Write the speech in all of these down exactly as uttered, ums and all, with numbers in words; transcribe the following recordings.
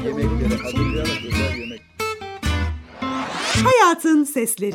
yemekleri hazırlayarak özel yemek. Hayatın Sesleri.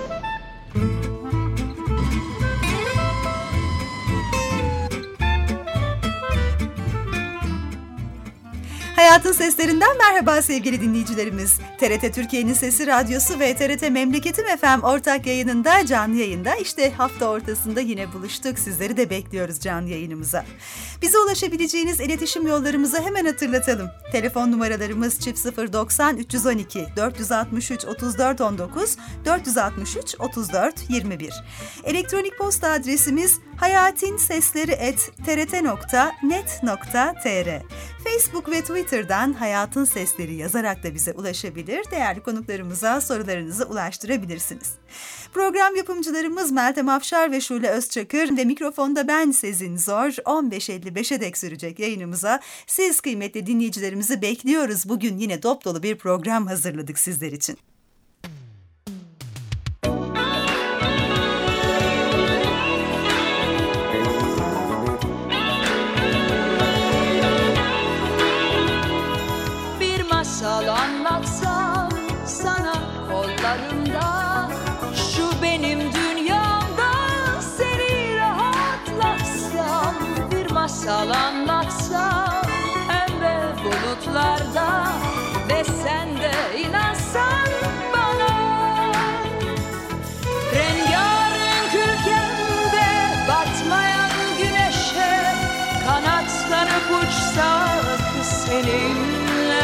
Hayatın Seslerinden merhaba sevgili dinleyicilerimiz. T R T Türkiye'nin Sesi Radyosu ve T R T Memleketim F M ortak yayınında, canlı yayında işte hafta ortasında yine buluştuk. Sizleri de bekliyoruz canlı yayınımıza. Bize ulaşabileceğiniz iletişim yollarımızı hemen hatırlatalım. Telefon numaralarımız çift sıfır doksan üç yüz on iki dört yüz altmış üç otuz dört on dokuz dört yüz altmış üç otuz dört yirmi bir. Elektronik posta adresimiz hayatinsesleri et t r t nokta net nokta t r. Facebook ve Twitter'dan Hayatın Sesleri yazarak da bize ulaşabilir, değerli konuklarımıza sorularınızı ulaştırabilirsiniz. Program yapımcılarımız Meltem Afşar ve Şule Özçakır ve mikrofonda ben Sezin Zor. on beş elli beşe dek sürecek yayınımıza siz kıymetli dinleyicilerimizi bekliyoruz. Bugün yine dop dolu bir program hazırladık sizler için. Masal anlatsam sana kollarımda, şu benim dünyamda seni rahatlatsam. Bir masal anlatsam pembe bulutlarda ve sen de inansan bana. Rengarenk ülkemde batmayan güneşe kanatlanıp uçsak seninle.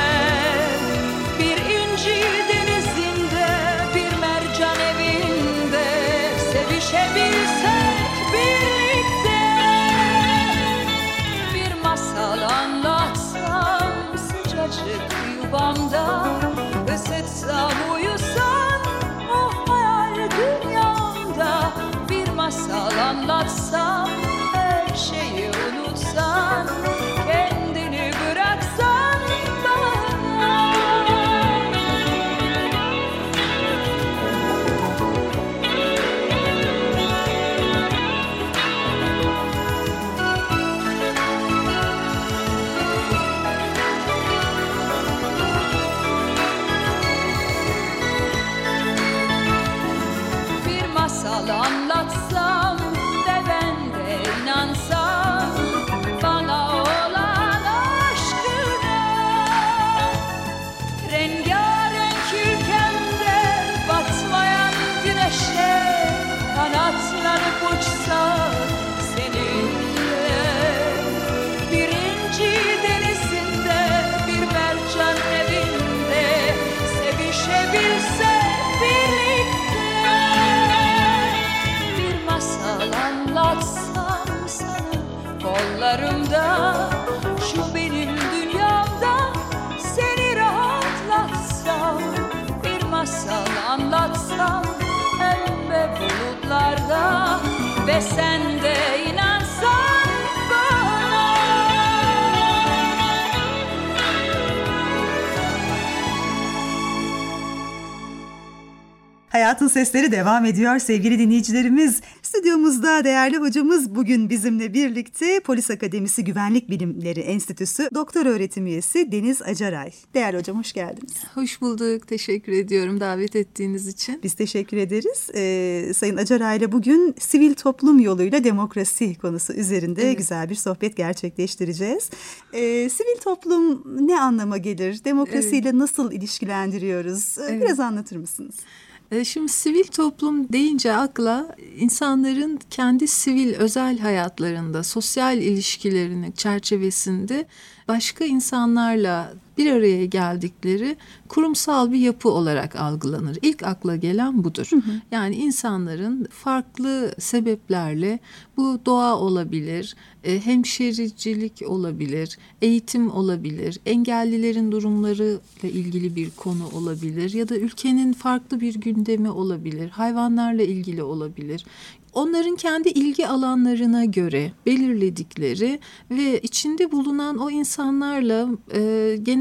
Sevişebilsek birlikte, bir masal anlatsam sıcacık yuvamda, ısıtsam uyusam o hayal dünyamda. Bir masal anlatsam her şeyi unutsan, kendini bıraksan bana. Anlatsam ve ben de inansam bana olan aşkına. Rengarenk ülkemde batmayan güneşe kanatlanıp uçsak seninle. Birinci denizinde, bir mercan evinde sevişebilsek birlikte. Anlatsam sana kollarımda, şu benim dünyamda seni rahatlatsam. Bir masal anlatsam pembe bulutlarda ve sen de inansan bana. Hayatın Sesleri devam ediyor sevgili dinleyicilerimiz. Stüdyomuzda değerli hocamız bugün bizimle birlikte Polis Akademisi Güvenlik Bilimleri Enstitüsü Doktor Öğretim Üyesi Deniz Acaray. Değerli hocam, hoş geldiniz. Hoş bulduk. Teşekkür ediyorum davet ettiğiniz için. Biz teşekkür ederiz. Ee, Sayın Acaray ile bugün sivil toplum yoluyla demokrasi konusu üzerinde evet. güzel bir sohbet gerçekleştireceğiz. Ee, sivil toplum ne anlama gelir? Demokrasiyle evet. nasıl ilişkilendiriyoruz? Evet. Biraz anlatır mısınız? Şimdi sivil toplum deyince akla insanların kendi sivil özel hayatlarında, sosyal ilişkilerinin çerçevesinde başka insanlarla bir araya geldikleri kurumsal bir yapı olarak algılanır. İlk akla gelen budur. Hı hı. Yani insanların farklı sebeplerle, bu doğa olabilir, hemşericilik olabilir, eğitim olabilir, engellilerin durumlarıyla ilgili bir konu olabilir ya da ülkenin farklı bir gündemi olabilir, hayvanlarla ilgili olabilir. Onların kendi ilgi alanlarına göre belirledikleri ve içinde bulunan o insanlarla e, genel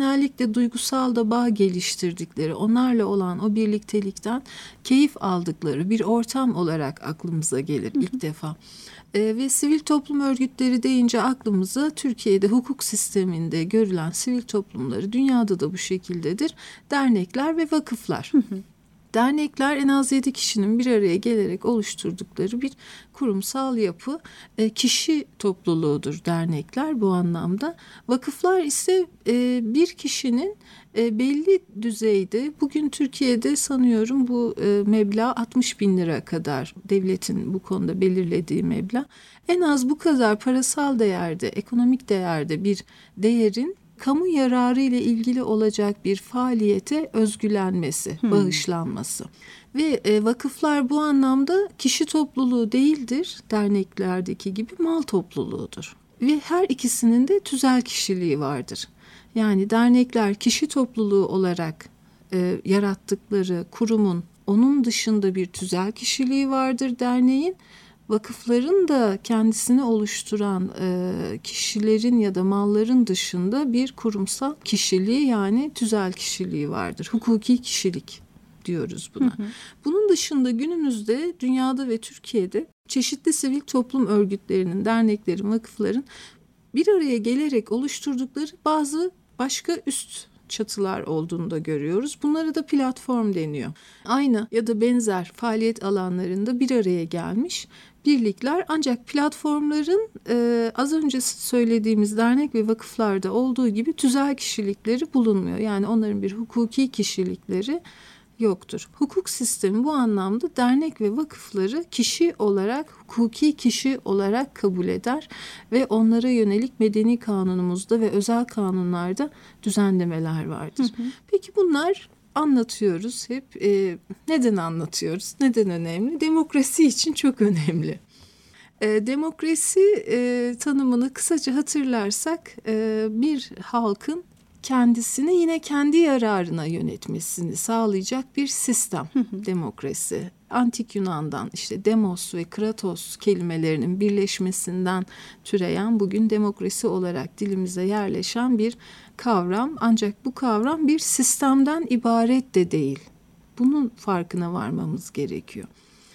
genellikle duygusal da bağ geliştirdikleri, onlarla olan o birliktelikten keyif aldıkları bir ortam olarak aklımıza gelir ilk defa. E, ve sivil toplum örgütleri deyince aklımıza Türkiye'de hukuk sisteminde görülen sivil toplumları, dünyada da bu şekildedir, dernekler ve vakıflar. Dernekler en az yedi kişinin bir araya gelerek oluşturdukları bir kurumsal yapı, e, kişi topluluğudur dernekler bu anlamda. Vakıflar ise e, bir kişinin e, belli düzeyde, bugün Türkiye'de sanıyorum bu e, meblağ altmış bin lira kadar, devletin bu konuda belirlediği meblağ, en az bu kadar parasal değerde, ekonomik değerde bir değerin kamu yararı ile ilgili olacak bir faaliyete özgülenmesi, hmm. bağışlanması. Ve e, vakıflar bu anlamda kişi topluluğu değildir, derneklerdeki gibi mal topluluğudur. Ve her ikisinin de tüzel kişiliği vardır. Yani dernekler kişi topluluğu olarak e, yarattıkları kurumun, onun dışında bir tüzel kişiliği vardır derneğin. Vakıfların da kendisini oluşturan e, kişilerin ya da malların dışında bir kurumsal kişiliği, yani tüzel kişiliği vardır. Hukuki kişilik diyoruz buna. Hı hı. Bunun dışında günümüzde dünyada ve Türkiye'de çeşitli sivil toplum örgütlerinin, derneklerin, vakıfların bir araya gelerek oluşturdukları bazı başka üst çatılar olduğunu da görüyoruz. Bunlara da platform deniyor. Aynı ya da benzer faaliyet alanlarında bir araya gelmiş birlikler, ancak platformların e, az önce söylediğimiz dernek ve vakıflarda olduğu gibi tüzel kişilikleri bulunmuyor. Yani onların bir hukuki kişilikleri yoktur. Hukuk sistemi bu anlamda dernek ve vakıfları kişi olarak, hukuki kişi olarak kabul eder ve onlara yönelik medeni kanunumuzda ve özel kanunlarda düzenlemeler vardır. Hı hı. Peki bunlar anlatıyoruz hep. E, neden anlatıyoruz? Neden önemli? Demokrasi için çok önemli. E, demokrasi e, tanımını kısaca hatırlarsak e, bir halkın kendisini yine kendi yararına yönetmesini sağlayacak bir sistem, demokrasi. Antik Yunan'dan işte demos ve kratos kelimelerinin birleşmesinden türeyen, bugün demokrasi olarak dilimize yerleşen bir kavram. Ancak bu kavram bir sistemden ibaret de değil. Bunun farkına varmamız gerekiyor.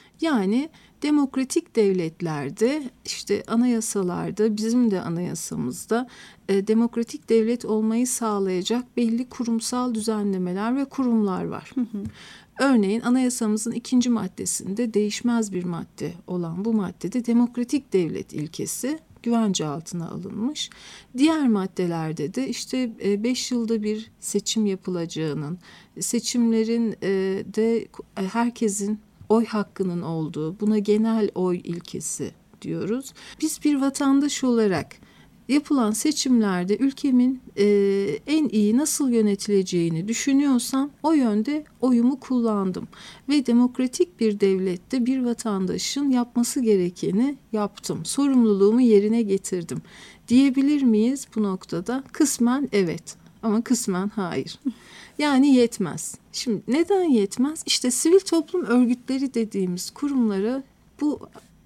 Yani demokratik devletlerde, işte anayasalarda, bizim de anayasamızda e, demokratik devlet olmayı sağlayacak belli kurumsal düzenlemeler ve kurumlar var. Hı hı. Örneğin anayasamızın ikinci maddesinde değişmez bir madde olan bu maddede demokratik devlet ilkesi güvence altına alınmış. Diğer maddelerde de işte beş yılda bir seçim yapılacağının, seçimlerin e, de herkesin oy hakkının olduğu, buna genel oy ilkesi diyoruz. Biz bir vatandaş olarak yapılan seçimlerde ülkemin e, en iyi nasıl yönetileceğini düşünüyorsam o yönde oyumu kullandım. Ve demokratik bir devlette bir vatandaşın yapması gerekeni yaptım. Sorumluluğumu yerine getirdim. Diyebilir miyiz bu noktada? Kısmen evet ama kısmen hayır. Yani yetmez. Şimdi neden yetmez? İşte sivil toplum örgütleri dediğimiz kurumlara bu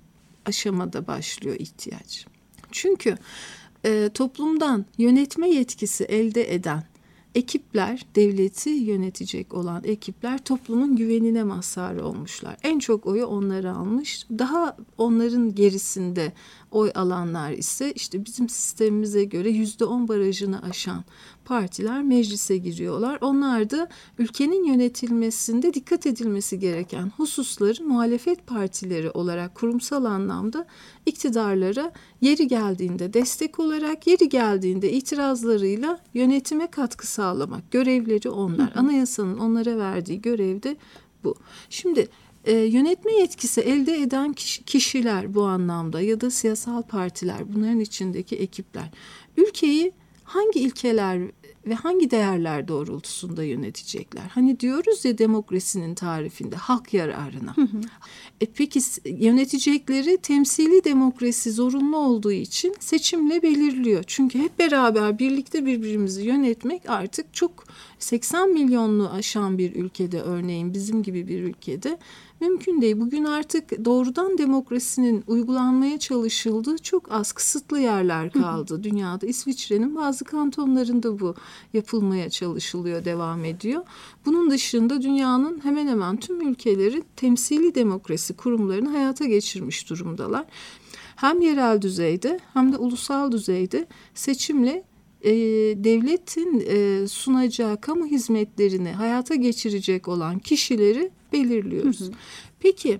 aşamada başlıyor ihtiyaç. Çünkü e, toplumdan yönetme yetkisi elde eden ekipler, devleti yönetecek olan ekipler toplumun güvenine mazhar olmuşlar. En çok oyu onlar almış. Daha onların gerisinde oy alanlar ise işte bizim sistemimize göre yüzde on barajını aşan partiler meclise giriyorlar. Onlar da ülkenin yönetilmesinde dikkat edilmesi gereken hususların muhalefet partileri olarak kurumsal anlamda iktidarlara yeri geldiğinde destek olarak, yeri geldiğinde itirazlarıyla yönetime katkı sağlamak görevleri onlar. Hı hı. Anayasanın onlara verdiği görev de bu. Şimdi e, yönetme yetkisi elde eden kişi, kişiler bu anlamda ya da siyasal partiler, bunların içindeki ekipler ülkeyi hangi ilkeler ve hangi değerler doğrultusunda yönetecekler? Hani diyoruz ya demokrasinin tarifinde halk yararına. Hı hı. E peki yönetecekleri temsili demokrasi zorunlu olduğu için seçimle belirliyor. Çünkü hep beraber birlikte birbirimizi yönetmek artık çok seksen milyonlu aşan bir ülkede, örneğin bizim gibi bir ülkede mümkün değil. Bugün artık doğrudan demokrasinin uygulanmaya çalışıldığı çok az, kısıtlı yerler kaldı dünyada. İsviçre'nin bazı kantonlarında bu yapılmaya çalışılıyor, devam ediyor. Bunun dışında dünyanın hemen hemen tüm ülkeleri temsili demokrasi kurumlarını hayata geçirmiş durumdalar. Hem yerel düzeyde hem de ulusal düzeyde seçimle e, devletin e, sunacağı kamu hizmetlerini hayata geçirecek olan kişileri belirliyoruz. Hı hı. Peki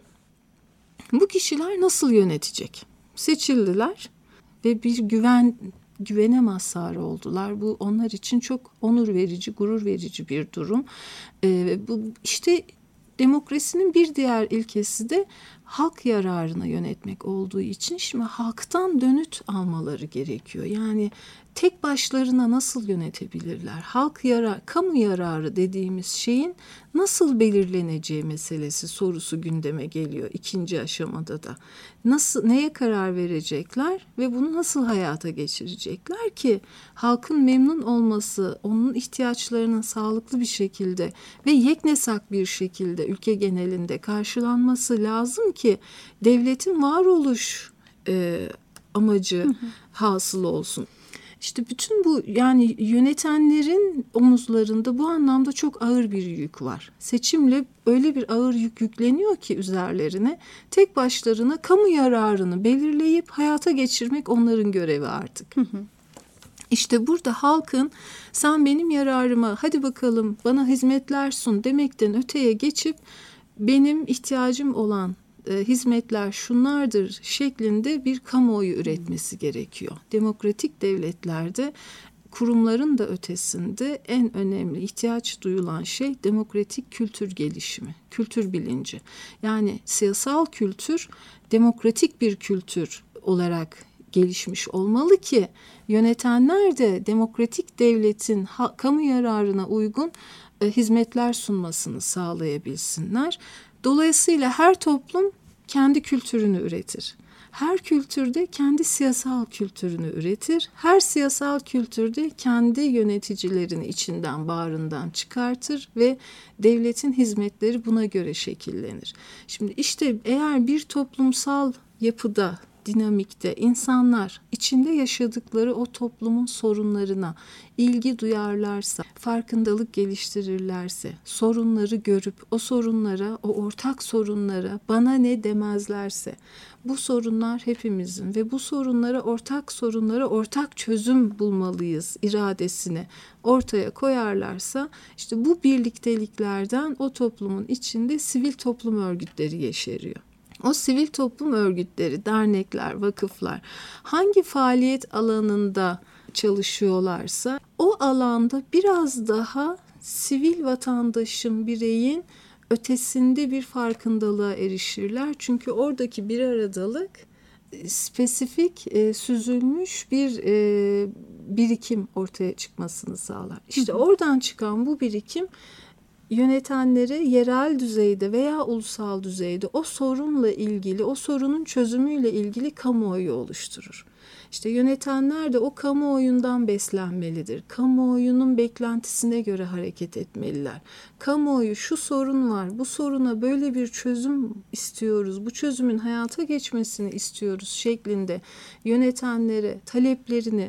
bu kişiler nasıl yönetecek? Seçildiler ve bir güven güvene mazhar oldular. Bu onlar için çok onur verici, gurur verici bir durum. E, bu işte demokrasinin bir diğer ilkesi de halk yararına yönetmek olduğu için şimdi halktan dönüt almaları gerekiyor. Yani tek başlarına nasıl yönetebilirler? Halk yarar, kamu yararı dediğimiz şeyin nasıl belirleneceği meselesi, sorusu gündeme geliyor ikinci aşamada da. Nasıl, neye karar verecekler ve bunu nasıl hayata geçirecekler ki halkın memnun olması, onun ihtiyaçlarının sağlıklı bir şekilde ve yeknesak bir şekilde ülke genelinde karşılanması lazım ki devletin varoluş e, amacı hı hı. hasıl olsun. İşte bütün bu, yani yönetenlerin omuzlarında bu anlamda çok ağır bir yük var. Seçimle öyle bir ağır yük yükleniyor ki üzerlerine, tek başlarına kamu yararını belirleyip hayata geçirmek onların görevi artık. Hı hı. İşte burada halkın sen benim yararıma hadi bakalım bana hizmetler sun demekten öteye geçip benim ihtiyacım olan E, hizmetler şunlardır şeklinde bir kamuoyu üretmesi gerekiyor. Demokratik devletlerde kurumların da ötesinde en önemli ihtiyaç duyulan şey demokratik kültür gelişimi, kültür bilinci. Yani siyasal kültür demokratik bir kültür olarak gelişmiş olmalı ki yönetenler de demokratik devletin ha, kamu yararına uygun e, hizmetler sunmasını sağlayabilsinler. Dolayısıyla her toplum kendi kültürünü üretir. Her kültürde kendi siyasal kültürünü üretir. Her siyasal kültürde kendi yöneticilerini içinden, bağrından çıkartır ve devletin hizmetleri buna göre şekillenir. Şimdi işte eğer bir toplumsal yapıda, dinamikte insanlar içinde yaşadıkları o toplumun sorunlarına ilgi duyarlarsa, farkındalık geliştirirlerse, sorunları görüp o sorunlara, o ortak sorunlara bana ne demezlerse, bu sorunlar hepimizin ve bu sorunlara, ortak sorunlara ortak çözüm bulmalıyız iradesini ortaya koyarlarsa, işte bu birlikteliklerden o toplumun içinde sivil toplum örgütleri yeşeriyor. O sivil toplum örgütleri, dernekler, vakıflar hangi faaliyet alanında çalışıyorlarsa o alanda biraz daha sivil vatandaşın, bireyin ötesinde bir farkındalığa erişirler. Çünkü oradaki bir aradalık spesifik, e, süzülmüş bir e, birikim ortaya çıkmasını sağlar. İşte oradan çıkan bu birikim yönetenlere yerel düzeyde veya ulusal düzeyde o sorunla ilgili, o sorunun çözümüyle ilgili kamuoyu oluşturur. İşte yönetenler de o kamuoyundan beslenmelidir. Kamuoyunun beklentisine göre hareket etmeliler. Kamuoyu şu sorun var, bu soruna böyle bir çözüm istiyoruz, bu çözümün hayata geçmesini istiyoruz şeklinde yönetenlere taleplerini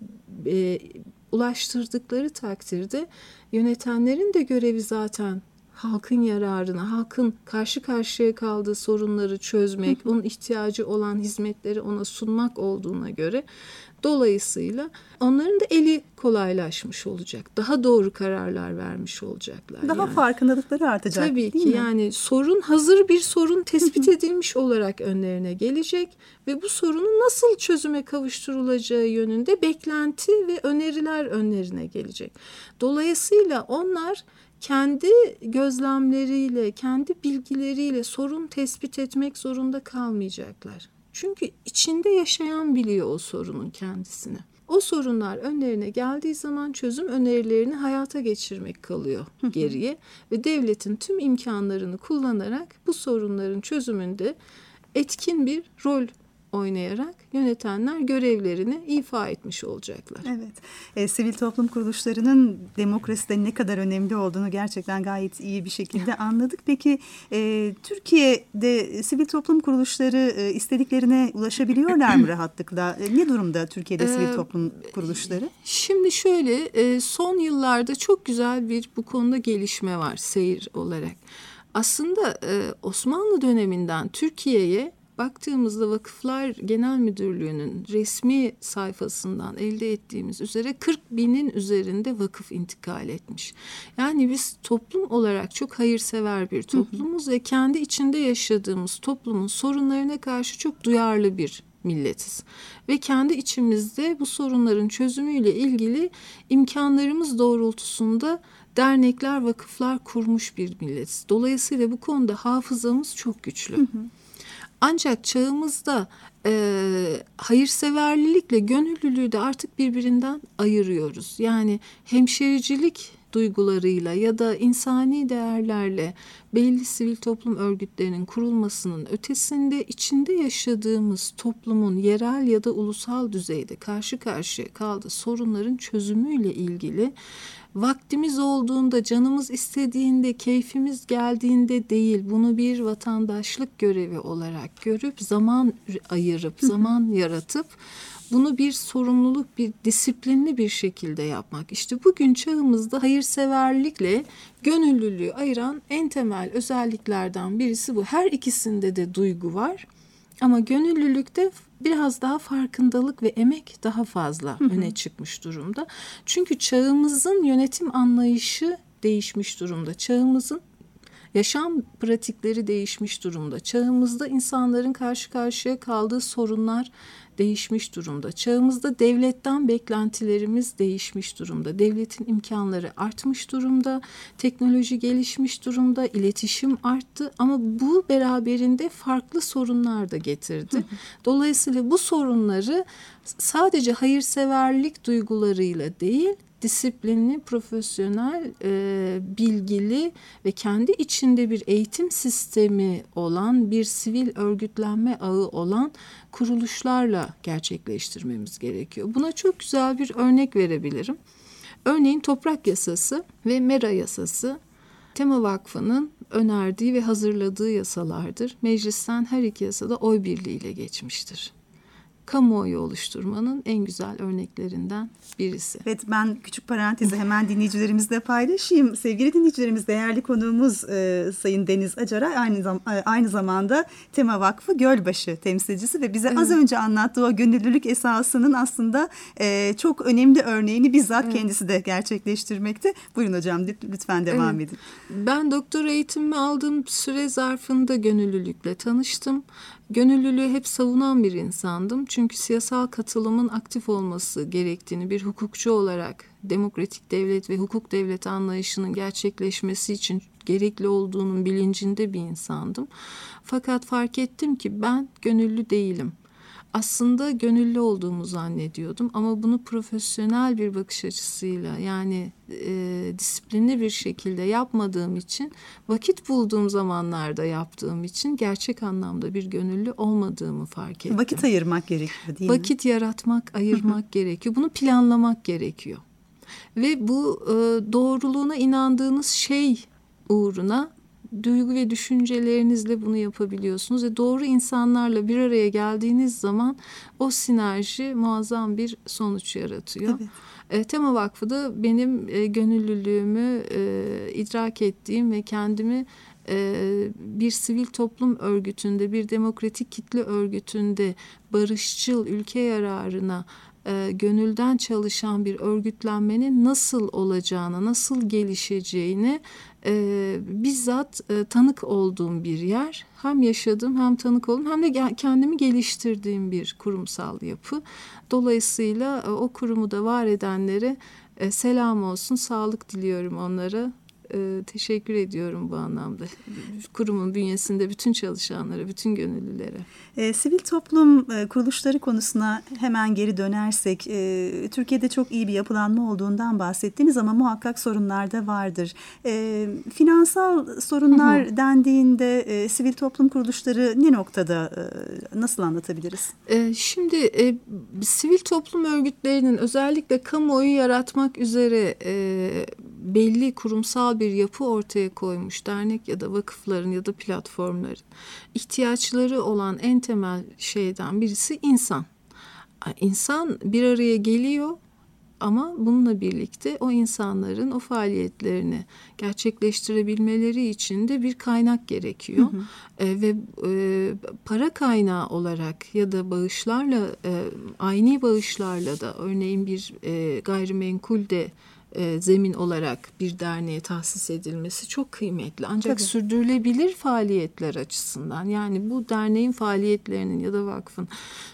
e, ulaştırdıkları takdirde yönetenlerin de görevi zaten halkın yararına, halkın karşı karşıya kaldığı sorunları çözmek, onun ihtiyacı olan hizmetleri ona sunmak olduğuna göre dolayısıyla onların da eli kolaylaşmış olacak. Daha doğru kararlar vermiş olacaklar. Daha yani. Farkındalıkları artacak. Tabii değil ki mi? yani sorun hazır bir sorun tespit edilmiş olarak önlerine gelecek ve bu sorunun nasıl çözüme kavuşturulacağı yönünde beklenti ve öneriler önlerine gelecek. Dolayısıyla onlar kendi gözlemleriyle, kendi bilgileriyle sorun tespit etmek zorunda kalmayacaklar. Çünkü içinde yaşayan biliyor o sorunun kendisini. O sorunlar önlerine geldiği zaman çözüm önerilerini hayata geçirmek kalıyor geriye ve devletin tüm imkanlarını kullanarak bu sorunların çözümünde etkin bir rol oynayarak yönetenler görevlerini ifa etmiş olacaklar. Evet, e, sivil toplum kuruluşlarının demokraside ne kadar önemli olduğunu gerçekten gayet iyi bir şekilde anladık. Peki e, Türkiye'de sivil toplum kuruluşları e, istediklerine ulaşabiliyorlar mı rahatlıkla? E, ne durumda Türkiye'de sivil toplum kuruluşları? Şimdi şöyle, e, son yıllarda çok güzel bir bu konuda gelişme var seyir olarak. Aslında e, Osmanlı döneminden Türkiye'ye baktığımızda Vakıflar Genel Müdürlüğü'nün resmi sayfasından elde ettiğimiz üzere kırk binin üzerinde vakıf intikal etmiş. Yani biz toplum olarak çok hayırsever bir toplumuz ve kendi içinde yaşadığımız toplumun sorunlarına karşı çok duyarlı bir milletiz. Ve kendi içimizde bu sorunların çözümüyle ilgili imkanlarımız doğrultusunda dernekler, vakıflar kurmuş bir milletiz. Dolayısıyla bu konuda hafızamız çok güçlü. Hı hı. Ancak çağımızda e, hayırseverlilikle gönüllülüğü de artık birbirinden ayırıyoruz. Yani hemşericilik duygularıyla ya da insani değerlerle belli sivil toplum örgütlerinin kurulmasının ötesinde içinde yaşadığımız toplumun yerel ya da ulusal düzeyde karşı karşıya kaldığı sorunların çözümüyle ilgili vaktimiz olduğunda, canımız istediğinde, keyfimiz geldiğinde değil, bunu bir vatandaşlık görevi olarak görüp zaman ayırıp, zaman yaratıp bunu bir sorumluluk, bir disiplinli bir şekilde yapmak. İşte bugün çağımızda hayırseverlikle gönüllülüğü ayıran en temel özelliklerden birisi bu. Her ikisinde de duygu var ama gönüllülükte biraz daha farkındalık ve emek daha fazla hı hı. öne çıkmış durumda. Çünkü çağımızın yönetim anlayışı değişmiş durumda. Çağımızın yaşam pratikleri değişmiş durumda. Çağımızda insanların karşı karşıya kaldığı sorunlar değişmiş durumda. Çağımızda devletten beklentilerimiz değişmiş durumda. Devletin imkanları artmış durumda. Teknoloji gelişmiş durumda. İletişim arttı ama bu beraberinde farklı sorunlar da getirdi. Dolayısıyla bu sorunları sadece hayırseverlik duygularıyla değil, disiplinli, profesyonel, e, bilgili ve kendi içinde bir eğitim sistemi olan, bir sivil örgütlenme ağı olan kuruluşlarla gerçekleştirmemiz gerekiyor. Buna çok güzel bir örnek verebilirim. Örneğin Toprak Yasası ve Mera Yasası Tema Vakfı'nın önerdiği ve hazırladığı yasalardır. Meclisten her iki yasada oy birliğiyle geçmiştir. Kamuoyu oluşturmanın en güzel örneklerinden birisi. Evet, ben küçük parantezi hemen dinleyicilerimizle paylaşayım. Sevgili dinleyicilerimiz, değerli konuğumuz e, Sayın Deniz Acaray aynı, zam- aynı zamanda Tema Vakfı Gölbaşı temsilcisi ve bize evet. az önce anlattığı o gönüllülük esasının aslında e, çok önemli örneğini bizzat evet. kendisi de gerçekleştirmekte. Buyurun hocam, lütfen devam evet. edin. Ben doktora eğitimimi aldığım süre zarfında gönüllülükle tanıştım. Gönüllülüğü hep savunan bir insandım. Çünkü siyasal katılımın aktif olması gerektiğini, bir hukukçu olarak demokratik devlet ve hukuk devleti anlayışının gerçekleşmesi için gerekli olduğunun bilincinde bir insandım. Fakat fark ettim ki ben gönüllü değilim. Aslında gönüllü olduğumu zannediyordum ama bunu profesyonel bir bakış açısıyla, yani e, disiplinli bir şekilde yapmadığım için, vakit bulduğum zamanlarda yaptığım için gerçek anlamda bir gönüllü olmadığımı fark ettim. Vakit ayırmak gerekiyor değil mi? Vakit yaratmak, ayırmak gerekiyor. Bunu planlamak gerekiyor. Ve bu e, doğruluğuna inandığınız şey uğruna duygu ve düşüncelerinizle bunu yapabiliyorsunuz ve doğru insanlarla bir araya geldiğiniz zaman o sinerji muazzam bir sonuç yaratıyor. Evet. E, Tema Vakfı da benim e, gönüllülüğümü e, idrak ettiğim ve kendimi e, bir sivil toplum örgütünde, bir demokratik kitle örgütünde barışçıl, ülke yararına E, gönülden çalışan bir örgütlenmenin nasıl olacağını, nasıl gelişeceğini e, bizzat e, tanık olduğum bir yer. Hem yaşadığım, hem tanık oldum, hem de kendimi geliştirdiğim bir kurumsal yapı. Dolayısıyla e, o kurumu da var edenlere e, selam olsun, sağlık diliyorum onlara. e, teşekkür ediyorum bu anlamda. Kurumun bünyesinde bütün çalışanlara, bütün gönüllülere. E, sivil toplum e, kuruluşları konusuna hemen geri dönersek, e, Türkiye'de çok iyi bir yapılanma olduğundan bahsettiniz ama muhakkak sorunlar da vardır. E, finansal sorunlar hı hı. dendiğinde e, sivil toplum kuruluşları ne noktada, e, nasıl anlatabiliriz? E, şimdi e, sivil toplum örgütlerinin özellikle kamuoyu yaratmak üzere e, belli kurumsal bir yapı ortaya koymuş dernek ya da vakıfların ya da platformların ihtiyaçları olan en temel şeyden birisi insan. İnsan bir araya geliyor ama bununla birlikte o insanların o faaliyetlerini gerçekleştirebilmeleri için de bir kaynak gerekiyor. Hı hı. E, ve e, para kaynağı olarak ya da bağışlarla, e, aynı bağışlarla da örneğin bir e, gayrimenkul de E, zemin olarak bir derneğe tahsis edilmesi çok kıymetli. Ancak Tabii. sürdürülebilir faaliyetler açısından, yani bu derneğin faaliyetlerinin ya da vakfın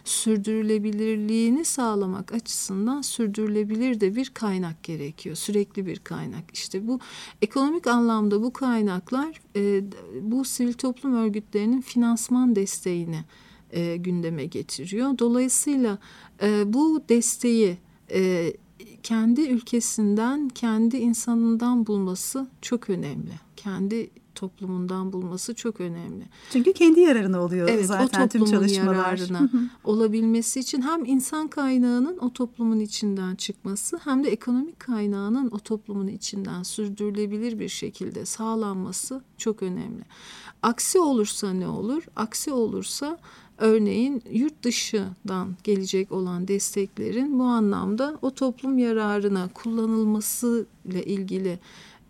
sürdürülebilirliğini sağlamak açısından sürdürülebilir de bir kaynak gerekiyor. Sürekli bir kaynak. İşte bu ekonomik anlamda bu kaynaklar e, bu sivil toplum örgütlerinin finansman desteğini e, gündeme getiriyor. Dolayısıyla e, bu desteği e, kendi ülkesinden, kendi insanından bulması çok önemli. Kendi toplumundan bulması çok önemli. Çünkü kendi yararına oluyor evet, zaten tüm çalışmalar. Yararına olabilmesi için hem insan kaynağının o toplumun içinden çıkması hem de ekonomik kaynağının o toplumun içinden sürdürülebilir bir şekilde sağlanması çok önemli. Aksi olursa ne olur? Aksi olursa örneğin yurt dışından gelecek olan desteklerin bu anlamda o toplum yararına kullanılması ile ilgili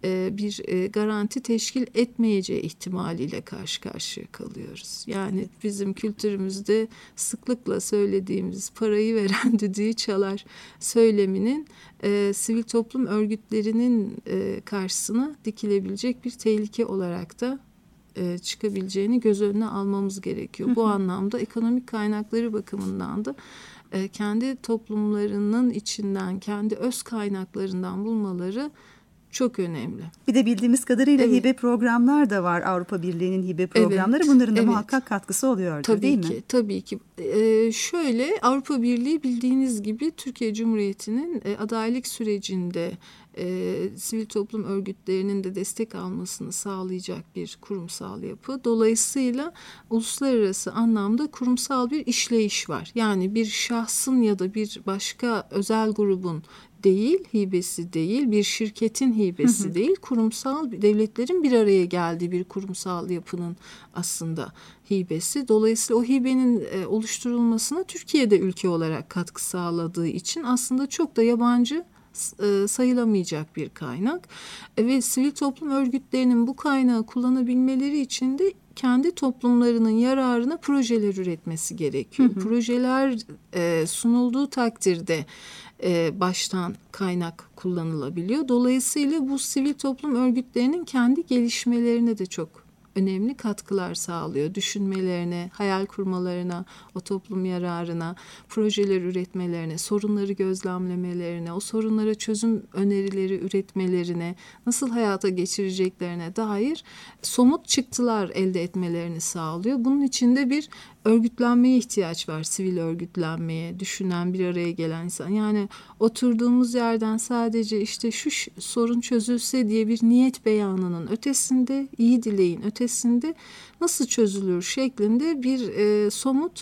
bir garanti teşkil etmeyeceği ihtimaliyle karşı karşıya kalıyoruz. Yani bizim kültürümüzde sıklıkla söylediğimiz parayı veren düdüğü çalar söyleminin e, sivil toplum örgütlerinin e, karşısına dikilebilecek bir tehlike olarak da e, çıkabileceğini göz önüne almamız gerekiyor. Bu anlamda ekonomik kaynakları bakımından da e, kendi toplumlarının içinden, kendi öz kaynaklarından bulmaları çok önemli. Bir de bildiğimiz kadarıyla evet. hibe programlar da var. Avrupa Birliği'nin hibe programları. Evet, Bunların da evet. muhakkak katkısı oluyordur, tabii değil ki, mi? Tabii ki. Ee, şöyle Avrupa Birliği bildiğiniz gibi Türkiye Cumhuriyeti'nin e, adaylık sürecinde e, sivil toplum örgütlerinin de destek almasını sağlayacak bir kurumsal yapı. Dolayısıyla uluslararası anlamda kurumsal bir işleyiş var. Yani bir şahsın ya da bir başka özel grubun değil, hibesi değil, bir şirketin hibesi hı hı. değil, kurumsal devletlerin bir araya geldiği bir kurumsal yapının aslında hibesi. Dolayısıyla o hibenin e, oluşturulmasına Türkiye'de ülke olarak katkı sağladığı için aslında çok da yabancı e, sayılamayacak bir kaynak. E, ve sivil toplum örgütlerinin bu kaynağı kullanabilmeleri için de kendi toplumlarının yararına projeler üretmesi gerekiyor. Hı hı. Projeler e, sunulduğu takdirde e, baştan kaynak kullanılabiliyor. Dolayısıyla bu sivil toplum örgütlerinin kendi gelişmelerine de çok önemli katkılar sağlıyor. Düşünmelerine, hayal kurmalarına, o toplum yararına, projeler üretmelerine, sorunları gözlemlemelerine, o sorunlara çözüm önerileri üretmelerine, nasıl hayata geçireceklerine dair somut çıktılar elde etmelerini sağlıyor. Bunun için de bir örgütlenmeye ihtiyaç var, sivil örgütlenmeye, düşünen, bir araya gelen insan. Yani oturduğumuz yerden sadece işte şu sorun çözülse diye bir niyet beyanının ötesinde, iyi dileğin ötesinde nasıl çözülür şeklinde bir e, somut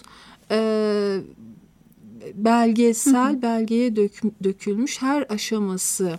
e, belgesel, hı hı. belgeye dök, dökülmüş, her aşaması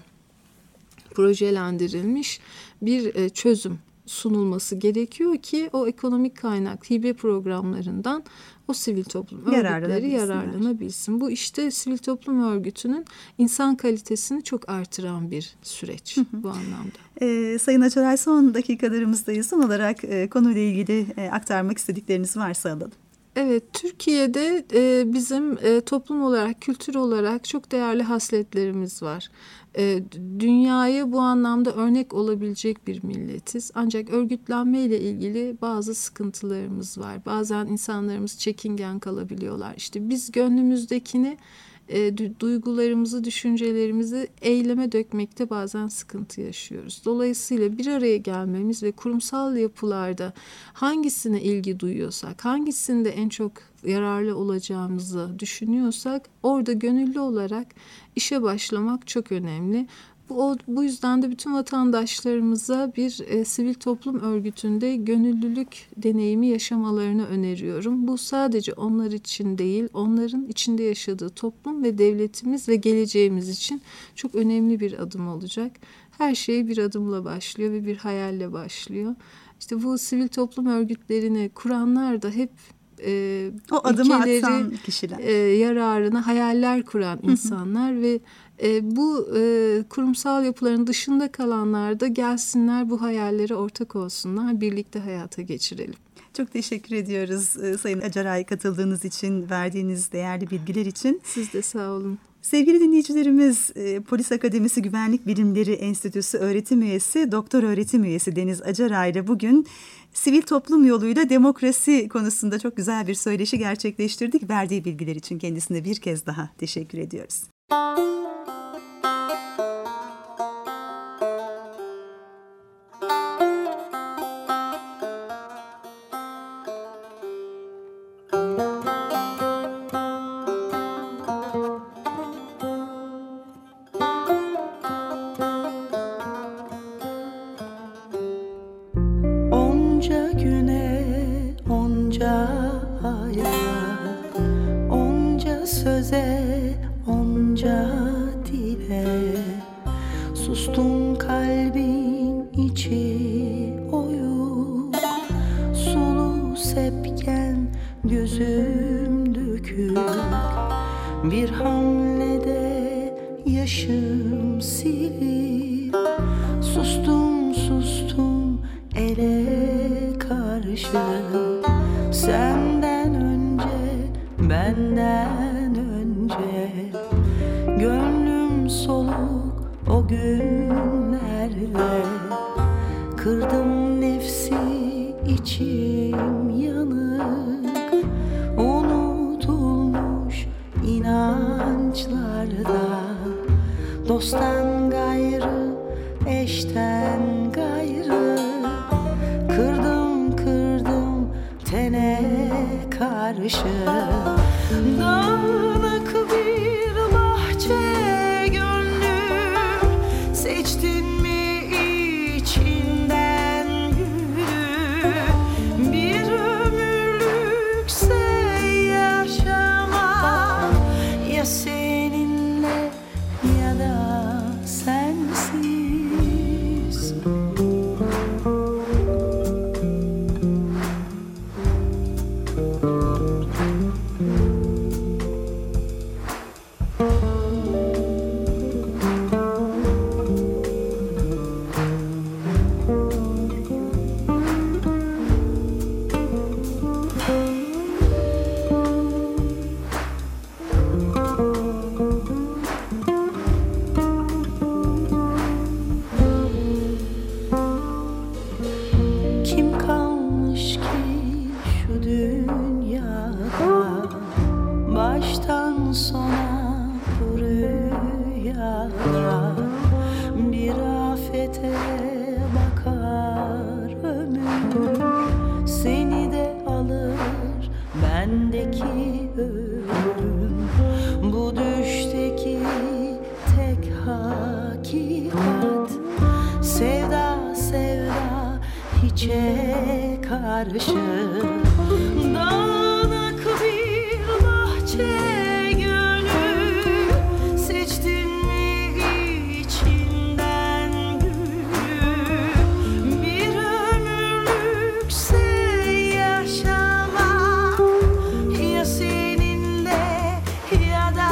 projelendirilmiş bir e, çözüm sunulması gerekiyor ki o ekonomik kaynak hibe programlarından o sivil toplum örgütleri yararlanabilsin. Bu işte sivil toplum örgütünün insan kalitesini çok artıran bir süreç hı hı. bu anlamda. Ee, Sayın Açaray, son dakikalarımızdayız. Son olarak e, konuyla ilgili e, aktarmak istedikleriniz varsa alalım. Evet, Türkiye'de e, bizim e, toplum olarak, kültür olarak çok değerli hasletlerimiz var. E, dünyaya bu anlamda örnek olabilecek bir milletiz. Ancak örgütlenme ile ilgili bazı sıkıntılarımız var. Bazen insanlarımız çekingen kalabiliyorlar. İşte biz gönlümüzdekini e, duygularımızı, düşüncelerimizi eyleme dökmekte bazen sıkıntı yaşıyoruz. Dolayısıyla bir araya gelmemiz ve kurumsal yapılarda hangisine ilgi duyuyorsak, hangisinde en çok yararlı olacağımızı düşünüyorsak orada gönüllü olarak işe başlamak çok önemli. Bu, o, bu yüzden de bütün vatandaşlarımıza bir e, sivil toplum örgütünde gönüllülük deneyimi yaşamalarını öneriyorum. Bu sadece onlar için değil, onların içinde yaşadığı toplum ve devletimiz ve geleceğimiz için çok önemli bir adım olacak. Her şey bir adımla başlıyor ve bir hayalle başlıyor. İşte bu sivil toplum örgütlerini kuranlar da hep e, o adımı ülkeleri, atan kişiler. E, yararına hayaller kuran insanlar ve E, bu e, kurumsal yapıların dışında kalanlar da gelsinler, bu hayallere ortak olsunlar, birlikte hayata geçirelim. Çok teşekkür ediyoruz e, Sayın Acaray, katıldığınız için, verdiğiniz değerli bilgiler için. Siz de sağ olun. Sevgili dinleyicilerimiz, e, Polis Akademisi Güvenlik Bilimleri Enstitüsü öğretim üyesi, doktor öğretim üyesi Deniz Acaray ile bugün sivil toplum yoluyla demokrasi konusunda çok güzel bir söyleşi gerçekleştirdik. Verdiği bilgiler için kendisine bir kez daha teşekkür ediyoruz. Onca güne, onca aya, onca söze, onca dile, sustum kalbin içi oyuk, sulu sepken gözüm dökük, bir hamlede yaşım silip, sustum sustum ele karşı, senden önce, benden önce, gönlüm soluk o günlerde, kırdım nefsi içim yanık, unutulmuş inançlarda, dosttan gayrı, eşten gayrı, kırdım kırdım tene karşı, dağınık bir bahçe gönlüm, seçtin mi içinden gülü, bir ömürlükse yaşamak, ya seninle ya da sensiz. Kim kalmış ki şu dünyada, baştan sona bu rüyada, bir afete bakar ömür, seni de alır bendeki ölüm, bu düşteki tek hakikat, sevda sevda hiçe karşı, dağınık bir bahçe gönlüm, seçtin mi içinden gülü, bir ömürlükse yaşamak, ya seninle ya da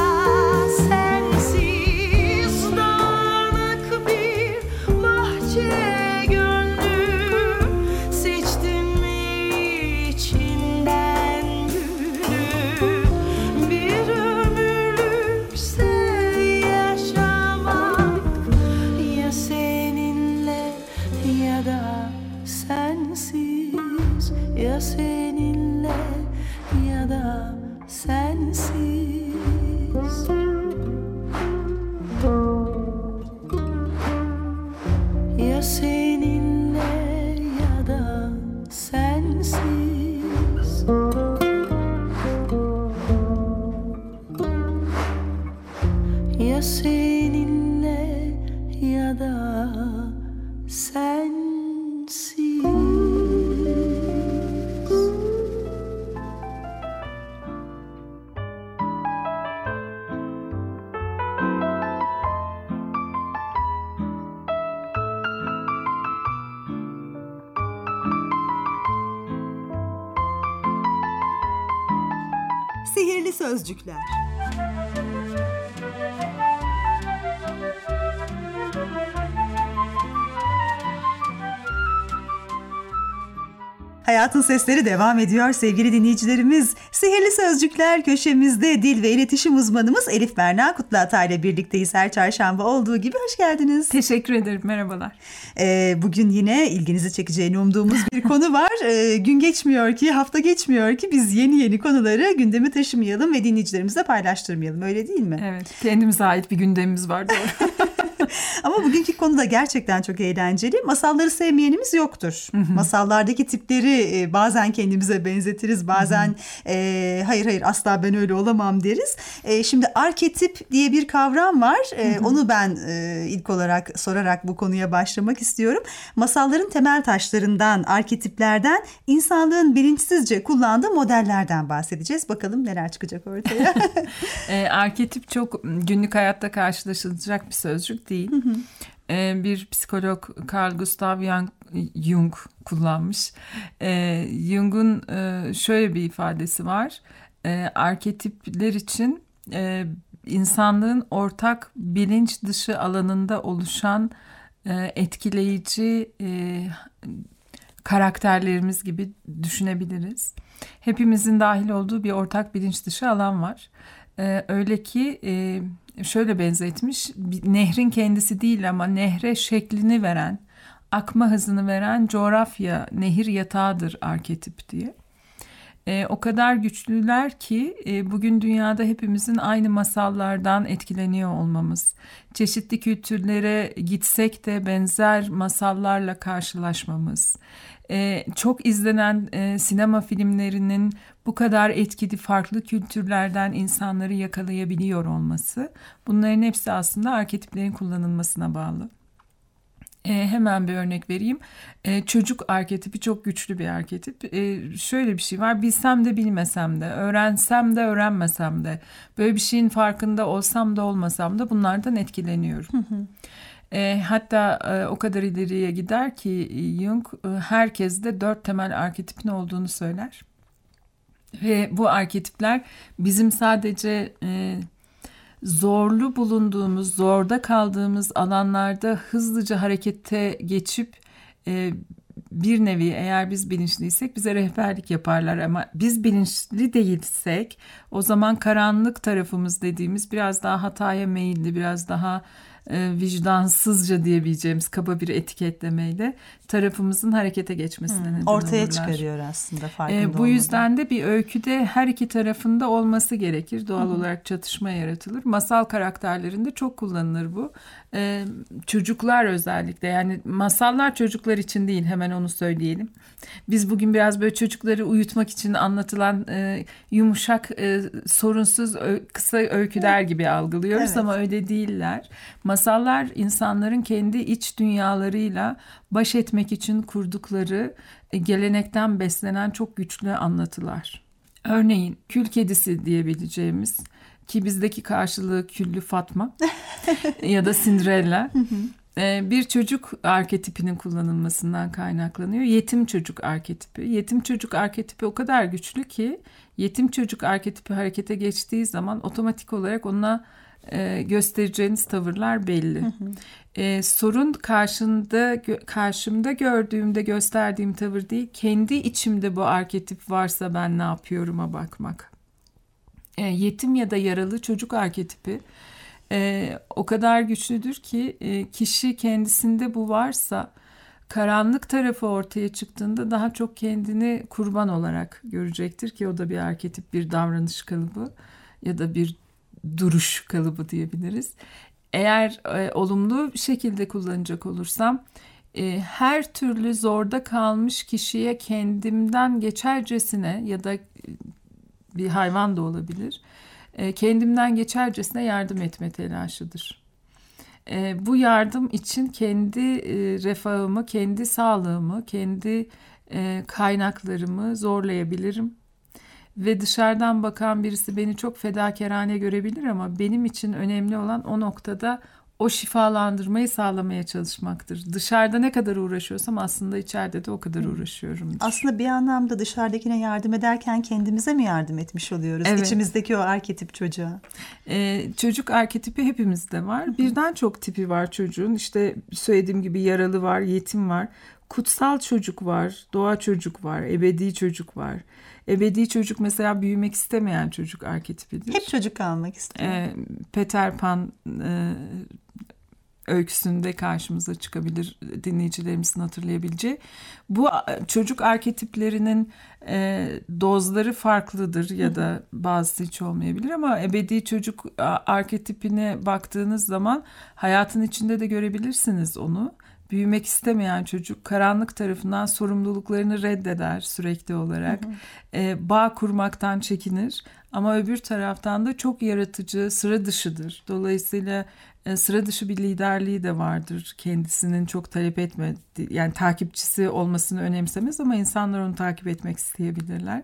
sensiz, dağınık bir bahçe gönlüm, seçtin mi içinden gülü, bir ömürlükse yaşamak, ya seninle ya da sensiz, ya seninle ya da sensiz. seninle ya da sensiz. Ya seninle ya da sensiz. Sihirli sözcükler. Hayatın Sesleri devam ediyor sevgili dinleyicilerimiz. Sihirli Sözcükler köşemizde dil ve iletişim uzmanımız Elif Berna Kutluatay ile birlikteyiz. Her çarşamba olduğu gibi hoş geldiniz. Teşekkür ederim, merhabalar. Ee, bugün yine ilginizi çekeceğini umduğumuz bir konu var. Ee, gün geçmiyor ki, hafta geçmiyor ki biz yeni yeni konuları gündeme taşımayalım ve dinleyicilerimizle paylaştırmayalım, öyle değil mi? Evet, kendimize ait bir gündemimiz var, doğru. Ama bugünkü konu da gerçekten çok eğlenceli. Masalları sevmeyenimiz yoktur. Hı hı. Masallardaki tipleri e, bazen kendimize benzetiriz, bazen hı hı. E, hayır hayır asla ben öyle olamam deriz. E, şimdi arketip diye bir kavram var. E, hı hı. Onu ben e, ilk olarak sorarak bu konuya başlamak istiyorum. Masalların temel taşlarından, arketiplerden, insanlığın bilinçsizce kullandığı modellerden bahsedeceğiz. Bakalım neler çıkacak ortaya. e, arketip çok günlük hayatta karşılaşılacak bir sözcük değil. Hı hı. Ee, bir psikolog Carl Gustav Jung, Jung kullanmış. Ee, Jung'un e, şöyle bir ifadesi var. Ee, arketipler için e, insanlığın ortak bilinç dışı alanında oluşan e, etkileyici e, karakterlerimiz gibi düşünebiliriz. Hepimizin dahil olduğu bir ortak bilinç dışı alan var. Ee, öyle ki e, şöyle benzetmiş, nehrin kendisi değil ama nehre şeklini veren, akma hızını veren coğrafya, nehir yatağıdır arketip diye. E, o kadar güçlüler ki e, bugün dünyada hepimizin aynı masallardan etkileniyor olmamız, çeşitli kültürlere gitsek de benzer masallarla karşılaşmamız, e, çok izlenen e, sinema filmlerinin bu kadar etkili farklı kültürlerden insanları yakalayabiliyor olması, bunların hepsi aslında arketiplerin kullanılmasına bağlı. E, hemen bir örnek vereyim. E, çocuk arketipi çok güçlü bir arketip. E, şöyle bir şey var. Bilsem de bilmesem de, öğrensem de öğrenmesem de, böyle bir şeyin farkında olsam da olmasam da bunlardan etkileniyorum. Hı hı. E, hatta e, o kadar ileriye gider ki Jung e, herkeste dört temel arketipin olduğunu söyler. Ve bu arketipler bizim sadece e, zorlu bulunduğumuz, zorda kaldığımız alanlarda hızlıca harekete geçip e, bir nevi eğer biz bilinçliysek bize rehberlik yaparlar. Ama biz bilinçli değilsek o zaman karanlık tarafımız dediğimiz biraz daha hataya meyilli, biraz daha e, vicdansızca diyebileceğimiz kaba bir etiketlemeyle tarafımızın harekete geçmesine neden olurlar. Ortaya çıkarıyor aslında farkında e, Bu olmadan. yüzden de bir öyküde her iki tarafında olması gerekir. Doğal Hı-hı. olarak çatışma yaratılır. Masal karakterlerinde çok kullanılır bu. E, çocuklar özellikle, yani masallar çocuklar için değil, hemen onu söyleyelim. Biz bugün biraz böyle çocukları uyutmak için anlatılan e, yumuşak, e, sorunsuz ö- kısa öyküler gibi algılıyoruz, evet. Ama öyle değiller. Masallar insanların kendi iç dünyalarıyla baş etmek için kurdukları e, gelenekten beslenen çok güçlü anlatılar. Örneğin Kül Kedisi diyebileceğimiz, ki bizdeki karşılığı Küllü Fatma ya da Cinderella e, bir çocuk arketipinin kullanılmasından kaynaklanıyor. Yetim çocuk arketipi. Yetim çocuk arketipi o kadar güçlü ki yetim çocuk arketipi harekete geçtiği zaman otomatik olarak ona e, göstereceğiniz tavırlar belli. Hı hı. E, sorun karşında karşımda gördüğümde gösterdiğim tavır değil, kendi içimde bu arketip varsa ben ne yapıyorum'a bakmak. E, yetim ya da yaralı çocuk arketipi e, o kadar güçlüdür ki e, kişi kendisinde bu varsa karanlık tarafı ortaya çıktığında daha çok kendini kurban olarak görecektir ki o da bir arketip, bir davranış kalıbı ya da bir duruş kalıbı diyebiliriz. Eğer e, olumlu şekilde kullanacak olursam e, her türlü zorda kalmış kişiye kendimden geçercesine ya da bir hayvan da olabilir, e, kendimden geçercesine yardım etme telaşıdır. E, bu yardım için kendi e, refahımı, kendi sağlığımı, kendi e, kaynaklarımı zorlayabilirim. Ve dışarıdan bakan birisi beni çok fedakarane görebilir ama benim için önemli olan o noktada o şifalandırmayı sağlamaya çalışmaktır. Dışarıda ne kadar uğraşıyorsam aslında içeride de o kadar uğraşıyorumdur. Aslında bir anlamda dışarıdakine yardım ederken kendimize mi yardım etmiş oluyoruz? Evet. İçimizdeki o arketip çocuğa. Ee, çocuk arketipi hepimizde var. Birden çok tipi var çocuğun. İşte söylediğim gibi yaralı var, yetim var. Kutsal çocuk var, doğa çocuk var, ebedi çocuk var. Ebedi çocuk mesela büyümek istemeyen çocuk arketipidir. Hep çocuk kalmak istiyor. Ee, Peter Pan e, öyküsünde karşımıza çıkabilir, dinleyicilerimizin hatırlayabileceği. Bu çocuk arketiplerinin e, dozları farklıdır ya da bazısı hiç olmayabilir ama ebedi çocuk arketipine baktığınız zaman hayatın içinde de görebilirsiniz onu. Büyümek istemeyen çocuk karanlık tarafından sorumluluklarını reddeder sürekli olarak. Hı hı. E, bağ kurmaktan çekinir ama öbür taraftan da çok yaratıcı, sıra dışıdır. Dolayısıyla e, sıra dışı bir liderliği de vardır. Kendisinin çok talep etme, yani takipçisi olmasını önemsemez ama insanlar onu takip etmek isteyebilirler.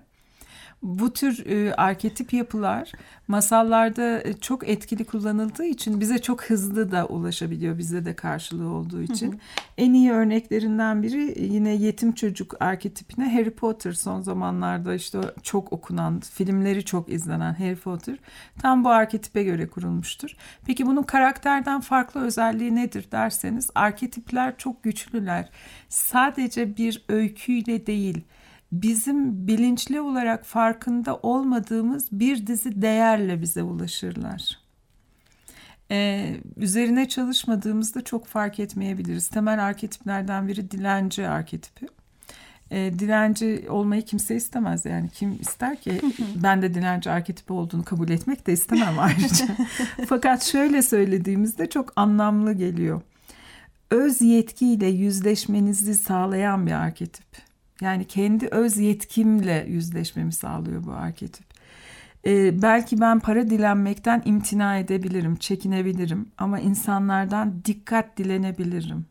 Bu tür e, arketip yapılar masallarda e, çok etkili kullanıldığı için bize çok hızlı da ulaşabiliyor, bize de karşılığı olduğu için. Hı hı. En iyi örneklerinden biri yine yetim çocuk arketipine Harry Potter, son zamanlarda işte çok okunan, filmleri çok izlenen Harry Potter tam bu arketipe göre kurulmuştur. Peki bunun karakterden farklı özelliği nedir derseniz, arketipler çok güçlüler. Sadece bir öyküyle değil, bizim bilinçli olarak farkında olmadığımız bir dizi değerle bize ulaşırlar. Ee, üzerine çalışmadığımızda çok fark etmeyebiliriz. Temel arketiplerden biri dilenci arketipi. Ee, dilenci olmayı kimse istemez, yani kim ister ki? Ben de dilenci arketipi olduğunu kabul etmek de istemem ayrıca. Fakat şöyle söylediğimizde çok anlamlı geliyor. Öz yetkiyle yüzleşmenizi sağlayan bir arketip. Yani kendi öz yetkimle yüzleşmemi sağlıyor bu arketip. Ee, belki ben para dilenmekten imtina edebilirim, çekinebilirim ama insanlardan dikkat dilenebilirim.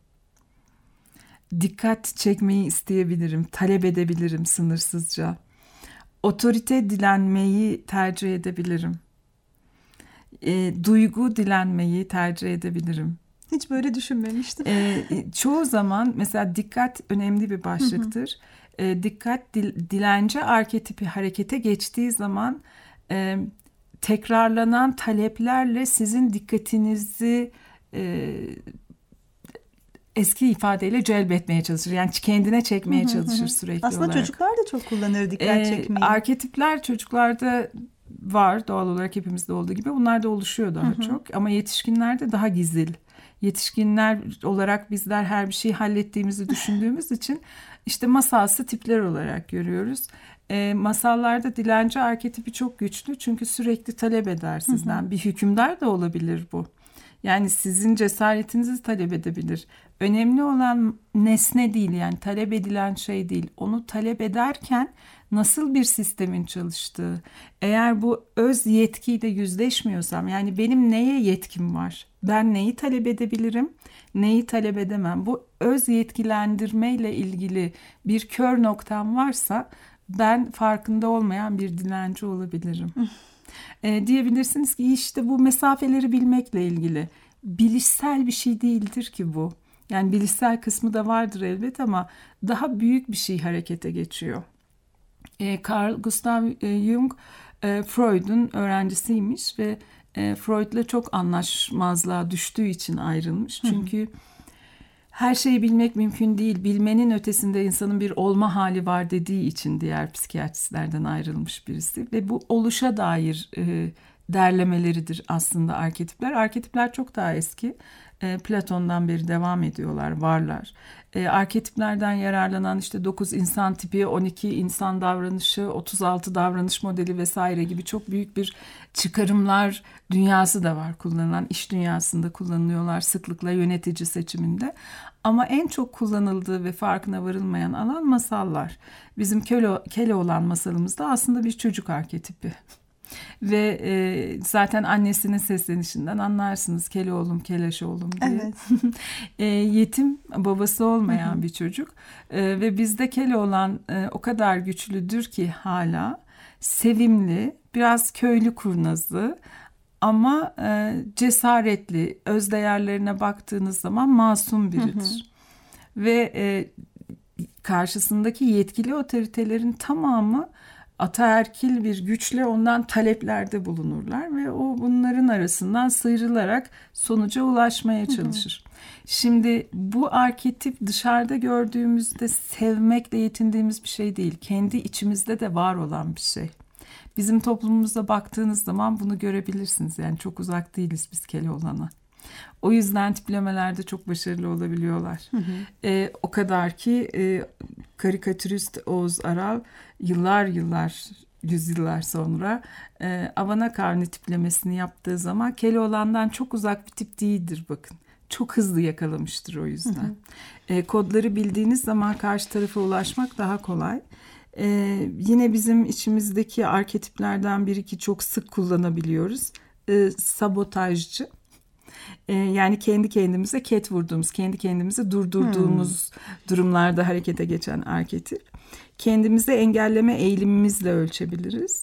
Dikkat çekmeyi isteyebilirim, talep edebilirim sınırsızca. Otorite dilenmeyi tercih edebilirim. Ee, duygu dilenmeyi tercih edebilirim. Hiç böyle düşünmemiştim. Ee, çoğu zaman mesela dikkat önemli bir başlıktır. Hı hı. Ee, dikkat dil, dilenci arketipi harekete geçtiği zaman e, tekrarlanan taleplerle sizin dikkatinizi e, eski ifadeyle celbetmeye çalışır. Yani kendine çekmeye çalışır sürekli Aslında olarak. Aslında çocuklar da çok kullanır dikkat ee, çekmeyi. Arketipler çocuklarda var, doğal olarak hepimizde olduğu gibi. Bunlar da oluşuyor daha hı hı. çok ama yetişkinlerde daha gizli. Yetişkinler olarak bizler her bir şeyi hallettiğimizi düşündüğümüz için işte masalsı tipler olarak görüyoruz. E, masallarda dilenci arketipi çok güçlü çünkü sürekli talep eder sizden. Hı hı. Bir hükümdar da olabilir bu. Yani sizin cesaretinizi talep edebilir. Önemli olan nesne değil, yani talep edilen şey değil. Onu talep ederken nasıl bir sistemin çalıştığı. Eğer bu öz yetkiyle yüzleşmiyorsam, yani benim neye yetkim var? Ben neyi talep edebilirim? Neyi talep edemem? Bu öz yetkilendirmeyle ilgili bir kör noktam varsa ben farkında olmayan bir dilenci olabilirim. e, diyebilirsiniz ki işte bu mesafeleri bilmekle ilgili. Bilişsel bir şey değildir ki bu. Yani bilişsel kısmı da vardır elbet ama daha büyük bir şey harekete geçiyor. E, Carl Gustav Jung e, Freud'un öğrencisiymiş ve e, Freud'la çok anlaşmazlığa düştüğü için ayrılmış. Çünkü her şeyi bilmek mümkün değil. Bilmenin ötesinde insanın bir olma hali var dediği için diğer psikiyatristlerden ayrılmış birisi. Ve bu oluşa dair e, derlemeleridir aslında arketipler. Arketipler çok daha eski. E, Platon'dan beri devam ediyorlar, varlar. E, arketiplerden yararlanan işte dokuz insan tipi, on iki insan davranışı, otuz altı davranış modeli vesaire gibi çok büyük bir çıkarımlar dünyası da var kullanılan. İş dünyasında kullanılıyorlar sıklıkla yönetici seçiminde. Ama en çok kullanıldığı ve farkına varılmayan alan masallar. Bizim Kelo, Keloğlan masalımızda aslında bir çocuk arketipi. Ve e, zaten annesinin seslenişinden anlarsınız Keloğlum, Keleşoğlum diye. Evet. e, yetim, babası olmayan Hı-hı. bir çocuk. E, ve bizde Keloğlan e, o kadar güçlüdür ki hala sevimli, biraz köylü kurnazı ama e, cesaretli, öz değerlerine baktığınız zaman masum biridir. Hı-hı. Ve e, karşısındaki yetkili otoritelerin tamamı ataerkil bir güçle ondan taleplerde bulunurlar ve o bunların arasından sıyrılarak sonuca ulaşmaya çalışır. Hı hı. Şimdi bu arketip dışarıda gördüğümüzde sevmekle yetindiğimiz bir şey değil. Kendi içimizde de var olan bir şey. Bizim toplumumuza baktığınız zaman bunu görebilirsiniz. Yani çok uzak değiliz biz Keloğlan'a. O yüzden tiplemelerde çok başarılı olabiliyorlar. Hı hı. E, o kadar ki e, karikatürist Oğuz Aral yıllar yıllar, yüzyıllar sonra e, Avanak Avni tiplemesini yaptığı zaman Keloğlan'dan çok uzak bir tip değildir bakın. Çok hızlı yakalamıştır o yüzden. Hı hı. E, kodları bildiğiniz zaman karşı tarafa ulaşmak daha kolay. Ee, yine bizim içimizdeki arketiplerden biri ki çok sık kullanabiliyoruz. Ee, sabotajcı. Ee, yani kendi kendimize ket vurduğumuz, kendi kendimizi durdurduğumuz hmm. durumlarda harekete geçen arketip. Kendimizi engelleme eğilimimizle ölçebiliriz.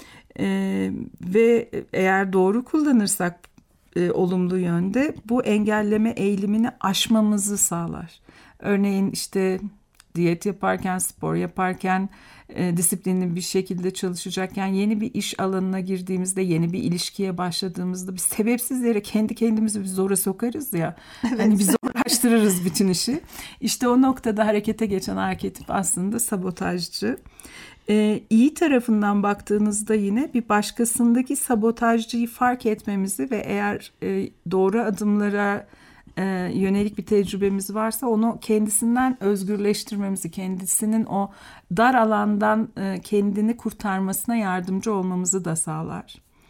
Ee, ve eğer doğru kullanırsak e, olumlu yönde bu engelleme eğilimini aşmamızı sağlar. Örneğin işte diyet yaparken, spor yaparken, e, disiplinli bir şekilde çalışacakken, yeni bir iş alanına girdiğimizde, yeni bir ilişkiye başladığımızda bir sebepsiz yere kendi kendimizi bir zora sokarız ya. Evet. Hani biz zorlaştırırız bütün işi. İşte o noktada harekete geçen arketip aslında sabotajcı. Ee, iyi tarafından baktığınızda yine bir başkasındaki sabotajcıyı fark etmemizi ve eğer e, doğru adımlara e, yönelik bir tecrübemiz varsa onu kendisinden özgürleştirmemizi, kendisinin o dar alandan e, kendini kurtarmasına yardımcı olmamızı da sağlar.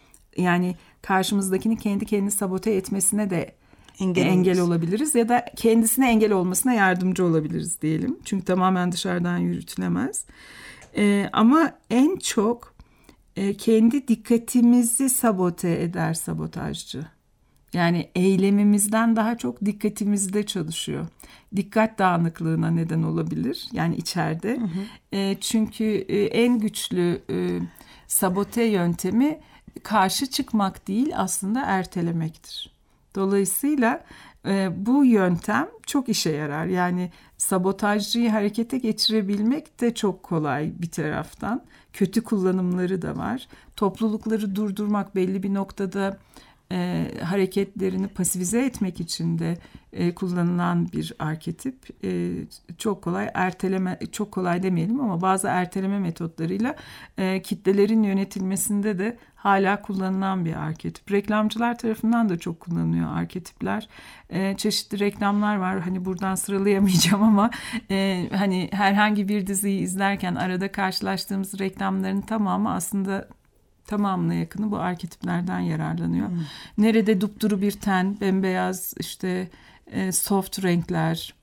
Yani karşımızdakini kendi kendini sabote etmesine de engel, engel olabiliriz ya da kendisine engel olmasına yardımcı olabiliriz diyelim. Çünkü tamamen dışarıdan yürütülemez. Ee, ama en çok e, kendi dikkatimizi sabote eder sabotajcı. Yani eylemimizden daha çok dikkatimizde çalışıyor. Dikkat dağınıklığına neden olabilir. Yani içeride. Hı hı. E, çünkü e, en güçlü e, sabote yöntemi karşı çıkmak değil, aslında ertelemektir. Dolayısıyla e, bu yöntem çok işe yarar. Yani sabotajcıyı harekete geçirebilmek de çok kolay bir taraftan. Kötü kullanımları da var. Toplulukları durdurmak, belli bir noktada e, hareketlerini pasifize etmek için de e, kullanılan bir arketip. E, çok kolay erteleme, çok kolay demeyelim ama bazı erteleme metotlarıyla e, kitlelerin yönetilmesinde de hala kullanılan bir arketip. Reklamcılar tarafından da çok kullanılıyor arketipler. Ee, çeşitli reklamlar var. Hani buradan sıralayamayacağım ama e, hani herhangi bir diziyi izlerken arada karşılaştığımız reklamların tamamı aslında tamamına yakını bu arketiplerden yararlanıyor. Hmm. Nerede dupduru bir ten, bembeyaz işte e, soft renkler,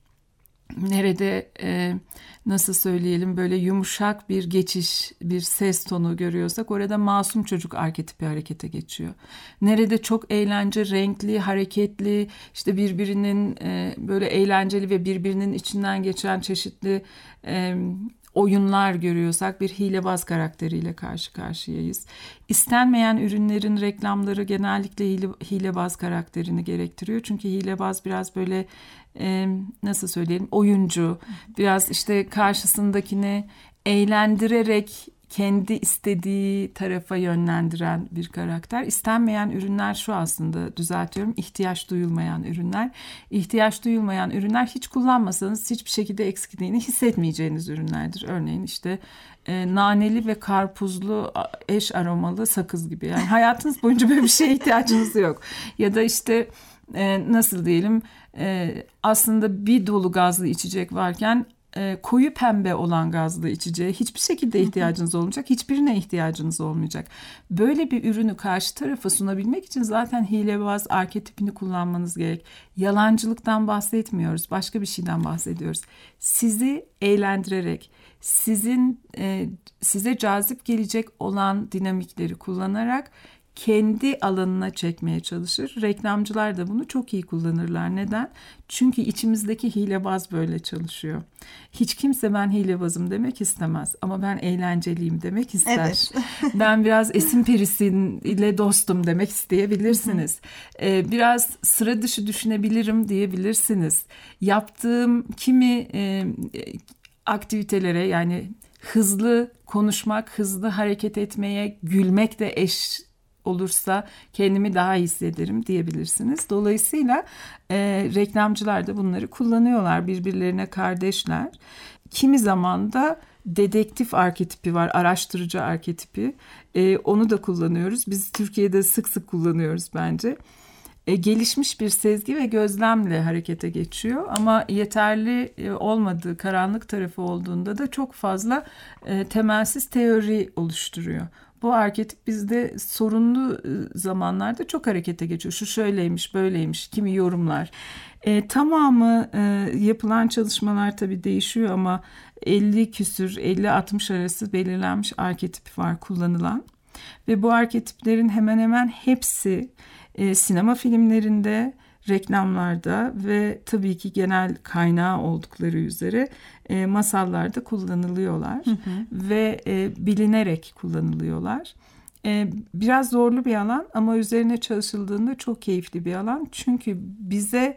nerede e, nasıl söyleyelim böyle yumuşak bir geçiş, bir ses tonu görüyorsak orada masum çocuk arketipi harekete geçiyor. Nerede çok eğlence, renkli, hareketli, işte birbirinin e, böyle eğlenceli ve birbirinin içinden geçen çeşitli e, oyunlar görüyorsak bir hilebaz karakteriyle karşı karşıyayız. İstenmeyen ürünlerin reklamları genellikle hile, hilebaz karakterini gerektiriyor. Çünkü hilebaz biraz böyle e, nasıl söyleyelim oyuncu, biraz işte karşısındakini eğlendirerek kendi istediği tarafa yönlendiren bir karakter. İstenmeyen ürünler şu aslında, düzeltiyorum, ihtiyaç duyulmayan ürünler. İhtiyaç duyulmayan ürünler hiç kullanmasanız hiçbir şekilde eksikliğini hissetmeyeceğiniz ürünlerdir. Örneğin işte e, naneli ve karpuzlu eş aromalı sakız gibi. Yani hayatınız boyunca böyle bir şeye ihtiyacınız yok. Ya da işte e, nasıl diyelim e, aslında bir dolu gazlı içecek varken e, koyu pembe olan gazlı içeceğe hiçbir şekilde ihtiyacınız olmayacak. Hiçbirine ihtiyacınız olmayacak. Böyle bir ürünü karşı tarafa sunabilmek için zaten hilebaz arketipini kullanmanız gerek. Yalancılıktan bahsetmiyoruz. Başka bir şeyden bahsediyoruz. Sizi eğlendirerek, sizin e, size cazip gelecek olan dinamikleri kullanarak kendi alanına çekmeye çalışır. Reklamcılar da bunu çok iyi kullanırlar. Neden? Çünkü içimizdeki hilebaz böyle çalışıyor. Hiç kimse ben hilebazım demek istemez ama ben eğlenceliyim demek ister. Evet. Ben biraz esin perisin ile dostum demek isteyebilirsiniz. ee, biraz sıra dışı düşünebilirim diyebilirsiniz. Yaptığım kimi e, aktivitelere, yani hızlı konuşmak, hızlı hareket etmeye, gülmek de eş olursa kendimi daha iyi hissederim diyebilirsiniz. Dolayısıyla e, reklamcılar da bunları kullanıyorlar. Birbirlerine kardeşler. Kimi zaman da dedektif arketipi var, araştırıcı arketipi. E, onu da kullanıyoruz. Biz Türkiye'de sık sık kullanıyoruz bence. E, gelişmiş bir sezgi ve gözlemle harekete geçiyor ama yeterli e, olmadığı, karanlık tarafı olduğunda da çok fazla e, temelsiz teori oluşturuyor. Bu arketip bizde sorunlu zamanlarda çok harekete geçiyor. Şu şöyleymiş, böyleymiş, kimi yorumlar. E, tamamı e, yapılan çalışmalar tabii değişiyor ama elli küsür, elli altmış arası belirlenmiş arketip var kullanılan. Ve bu arketiplerin hemen hemen hepsi e, sinema filmlerinde, reklamlarda ve tabii ki genel kaynağı oldukları üzere e, masallarda kullanılıyorlar. Hı hı. Ve e, bilinerek kullanılıyorlar. E, biraz zorlu bir alan ama üzerine çalışıldığında çok keyifli bir alan. Çünkü bize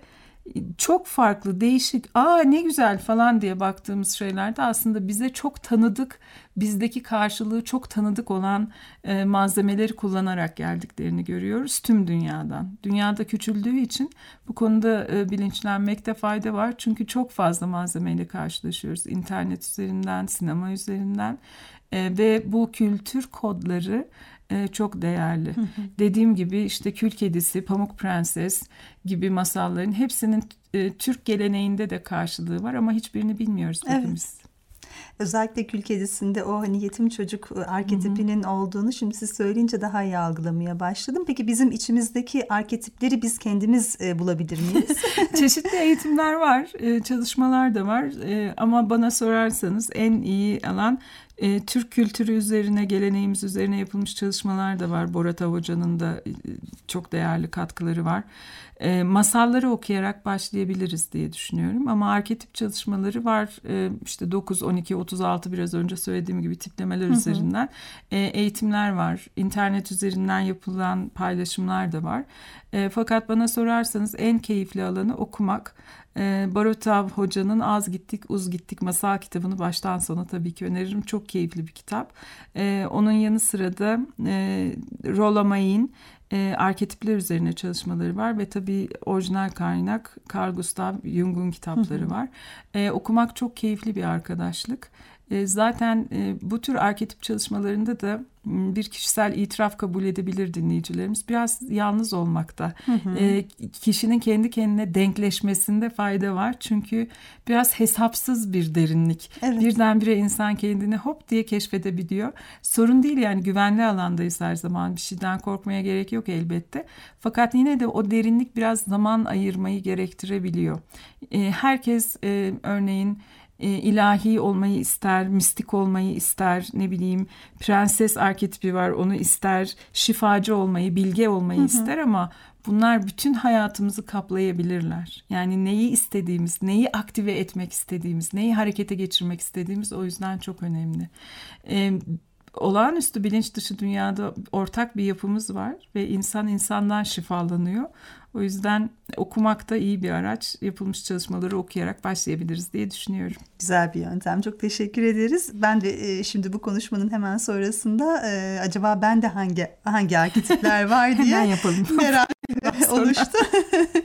çok farklı, değişik, aa ne güzel falan diye baktığımız şeylerde aslında bize çok tanıdık, bizdeki karşılığı çok tanıdık olan e, malzemeleri kullanarak geldiklerini görüyoruz tüm dünyadan. Dünyada küçüldüğü için bu konuda e, bilinçlenmekte fayda var. Çünkü çok fazla malzemeyle karşılaşıyoruz. İnternet üzerinden, sinema üzerinden e, ve bu kültür kodları Ee, çok değerli. Hı hı. Dediğim gibi işte Kül Kedisi, Pamuk Prenses gibi masalların hepsinin e, Türk geleneğinde de karşılığı var ama hiçbirini bilmiyoruz hepimiz. Evet. Özellikle Kül Kedisi'nde o hani yetim çocuk arketipinin Hı-hı. olduğunu şimdi siz söyleyince daha iyi algılamaya başladım. Peki bizim içimizdeki arketipleri biz kendimiz e, bulabilir miyiz? Çeşitli eğitimler var, e, çalışmalar da var e, ama bana sorarsanız en iyi alan e, Türk kültürü üzerine, geleneğimiz üzerine yapılmış çalışmalar da var. Borat Hoca'nın da e, çok değerli katkıları var. E, masalları okuyarak başlayabiliriz diye düşünüyorum ama arketip çalışmaları var. E, işte dokuz, on iki, otuz altı biraz önce söylediğim gibi tiplemeler hı hı. üzerinden e, eğitimler var. İnternet üzerinden yapılan paylaşımlar da var. E, fakat bana sorarsanız en keyifli alanı okumak. E, Baratav Hoca'nın Az Gittik Uz Gittik masal kitabını baştan sona tabii ki öneririm. Çok keyifli bir kitap. E, onun yanı sıra da e, Rollo May'in E, arketipler üzerine çalışmaları var ve tabii orijinal kaynak Carl Gustav Jung'un kitapları hı hı. var. E, okumak çok keyifli bir arkadaşlık. E, zaten e, bu tür arketip çalışmalarında da bir kişisel itiraf kabul edebilir dinleyicilerimiz. Biraz yalnız olmakta. Hı hı. E, kişinin kendi kendine denkleşmesinde fayda var. Çünkü biraz hesapsız bir derinlik. Evet. Birdenbire insan kendini hop diye keşfedebiliyor. Sorun değil yani, güvenli alandayız her zaman. Bir şeyden korkmaya gerek yok elbette. Fakat yine de o derinlik biraz zaman ayırmayı gerektirebiliyor. E, herkes e, örneğin E, ilahi olmayı ister, mistik olmayı ister, ne bileyim prenses arketipi var onu ister, şifacı olmayı, bilge olmayı hı hı. ister ama bunlar bütün hayatımızı kaplayabilirler. Yani neyi istediğimiz, neyi aktive etmek istediğimiz, neyi harekete geçirmek istediğimiz o yüzden çok önemli. E, olağanüstü bilinç dışı dünyada ortak bir yapımız var ve insan insandan şifalanıyor. O yüzden okumak da iyi bir araç. Yapılmış çalışmaları okuyarak başlayabiliriz diye düşünüyorum. Güzel bir yöntem. Çok teşekkür ederiz. Ben de e, şimdi bu konuşmanın hemen sonrasında e, acaba ben de hangi hangi arketipler var diye hemen yapalım. merak oluştu.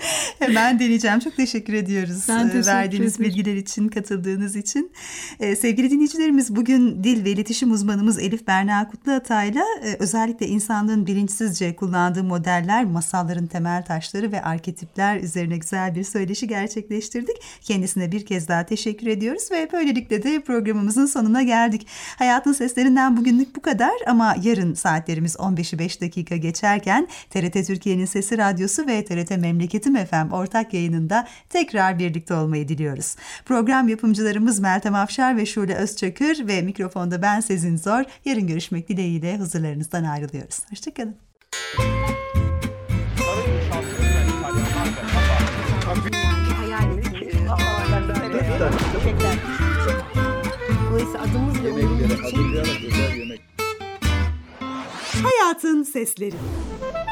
Hemen deneyeceğim. Çok teşekkür ediyoruz. Ben teşekkür Verdiğiniz ederim. bilgiler için, katıldığınız için. Ee, sevgili dinleyicilerimiz, bugün dil ve iletişim uzmanımız Elif Berna Kutluatay'la e, özellikle insanlığın bilinçsizce kullandığı modeller, masalların temel taşları ve arketipler üzerine güzel bir söyleşi gerçekleştirdik. Kendisine bir kez daha teşekkür ediyoruz ve böylelikle de programımızın sonuna geldik. Hayatın Seslerinden bugünlük bu kadar ama yarın saatlerimiz on beşi beş dakika geçerken T R T Türkiye'nin Sesi Radyosu ve T R T Memleketim F M ortak yayınında tekrar birlikte olmayı diliyoruz. Program yapımcılarımız Meltem Afşar ve Şule Özçakır ve mikrofonda ben Sezin Zor. Yarın görüşmek dileğiyle huzurlarınızdan ayrılıyoruz. Hoşçakalın. Dolayısıyla adımızla Yemekleri hazırlayarak özel yemek. Hayatın Sesleri.